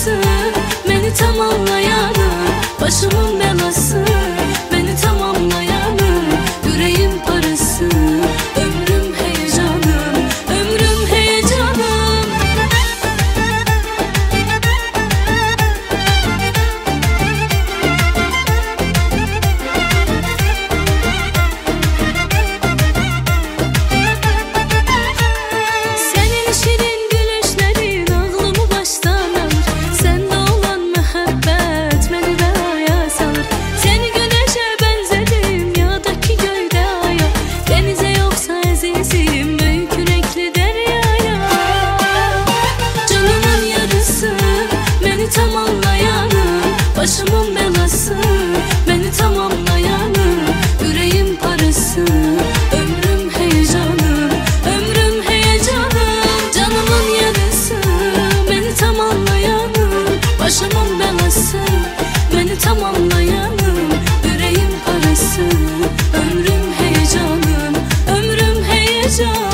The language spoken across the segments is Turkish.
yarısı, beni tamamlayanı, başımın belası, beni tamamlayanı, yüreğim parası, ömrüm heyecanım, ömrüm heyecanım. Senin şirin gülüşlerin aklımı baştan alır, sende olan muhabbet beni de aya salır. Seni güneşe benzedim yağdaki göyde aya, denize yoksa azizim büyük yürekli deryaya. Canımın yarısı, beni tamamlayanı, başımın belası, beni tamamlayanı, yüreğim parası, ömrüm heyecanım, ömrüm heyecanım. Canımın yarısı, beni tamamlayanı, başımın belası, beni tamamlayanı, yüreğim parası, ömrüm heyecanım, ömrüm heyecanım.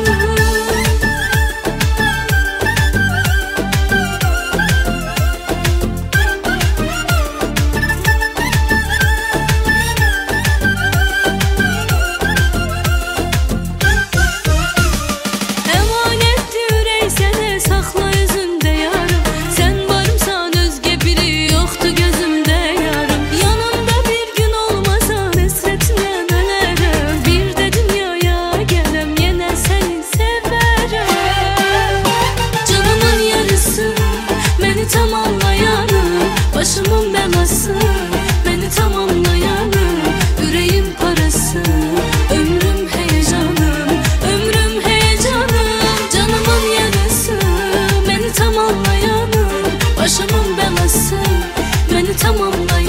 Emanetli ürək sənə saxla özündə yarım, sən varımsan özgə biri yoxdur gözümdə yarım. Yanımda bir gün olmasan həsrətinlə ölərəm, bir də dünyaya gələm yenə səni sevərəm. Canımın yarısı, beni tamamlayanı, başımın belası, beni tamamlayanı, yüreğim parası, ömrüm heyecanım, ömrüm heyecanım. Canımın yarısı, beni tamamlayanı, başımın belası, beni tamamlayanı,